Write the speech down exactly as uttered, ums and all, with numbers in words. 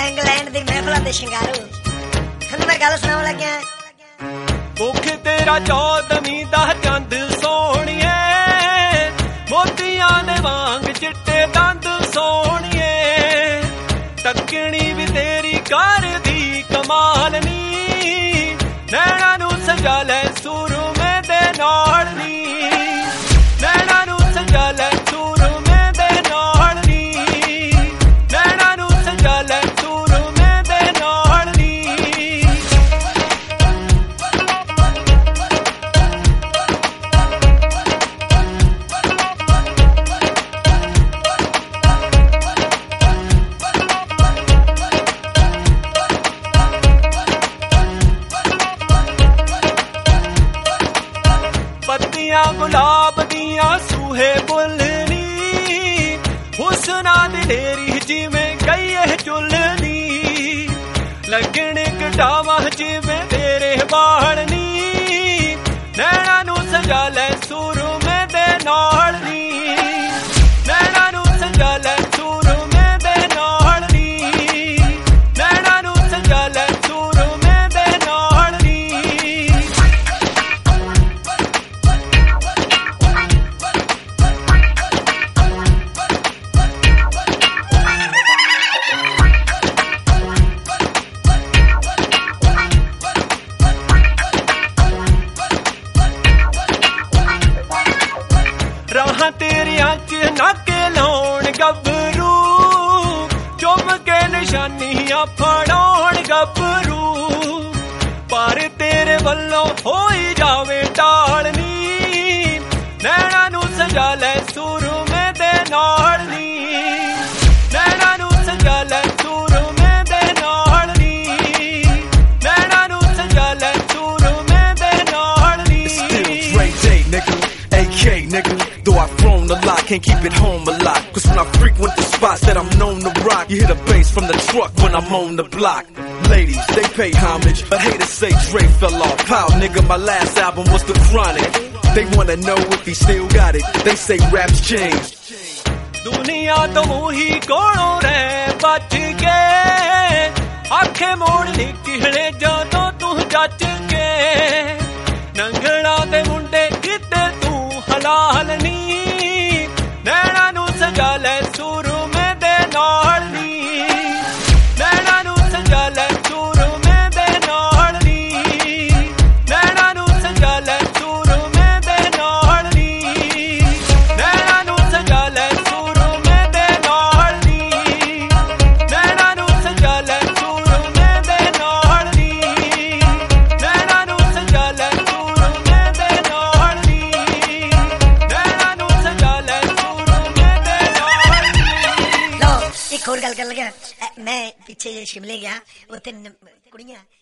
England दी महफिल दे शिंगारू थोनू मैं गल सुनावन लग्या मुख तेरा चौदहवीं दा चंद सोहणिए मोतियां दे वांग चिट्टे दंद सोहणिए तकनी भी तेरी कर दी कमाल नी नैना नू सजा लै सुरमे दे नाल नी नैना नू सजा लै सुरमे दे नाल नी नैना नू सजा लै सुरमे दे नाल नी पत्तियां गुलाब दियां सूहे बुलनी हुस्ना दी ढेरी जिवें गई चुलनी लगने कटावा जिवें तेरे बालनी नैना नू सजा लै सुरमे दे नाल नी नैना नू सजा लै सुरमे दे नाल नी नैना नू सजा लै सुरमे दे नाल नी राह तेरिया च नाके लाउण गबरू चुम के निशानियां फड़ाउण गबरू पर तेरे वल्लों होई जावे टालनी नैना नू सजा लै सुरमे दे नाल नी नैना नू सजा लै सुरमे दे नाल नी नैना नू सजा लै सुरमे दे नाल नी A K, nigga. Though I've grown a lot, can't keep it home a lot. Cause when I frequent the spots that I'm known to rock, you hear the bass from the truck when I'm on the block. Ladies, they pay homage, but haters say Dre fell off. Pow, nigga, my last album was The Chronic. They wanna know if he still got it. They say rap's changed. दुनिया तो ही कोलों रह बच के आखे मोड़ निकले जादों तू जच के नंगड़ा दे मुंडे किते तू हलाल नी नैना नू सजा लै सुरमे दे नाल नी नैना नू सजा लै सुरमे दे नाल नी नैना नू सजा लै सुरमे दे नाल नी नैना नू सजा लै सुरमे दे नाल नी नैना नू सजा लै सुरमे दे नाल नी नैना नू सजा लै सुरमे दे नाल नी नैना नू सजा लै सुरमे दे नाल नी लो एक और गल कर लगा मैं पीछे शिमले गया उत्थे कुड़ियां